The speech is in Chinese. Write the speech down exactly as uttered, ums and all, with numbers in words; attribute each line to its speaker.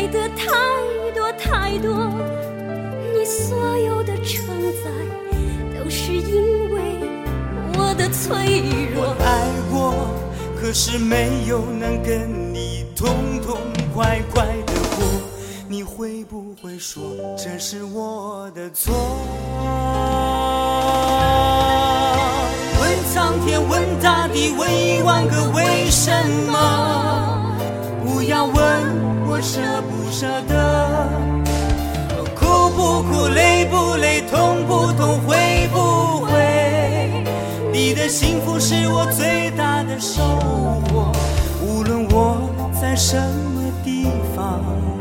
Speaker 1: 的太多太多，你所有的承载都是因为我的脆弱。
Speaker 2: 我爱过，可是没有能跟你痛痛快快的过，你会不会说这是我的错？问苍天，问大地，问一万个为什么，不要问我舍不舍得，哭不哭，累不累，痛不痛，会不会，你的幸福是我最大的收获，无论我在什么地方。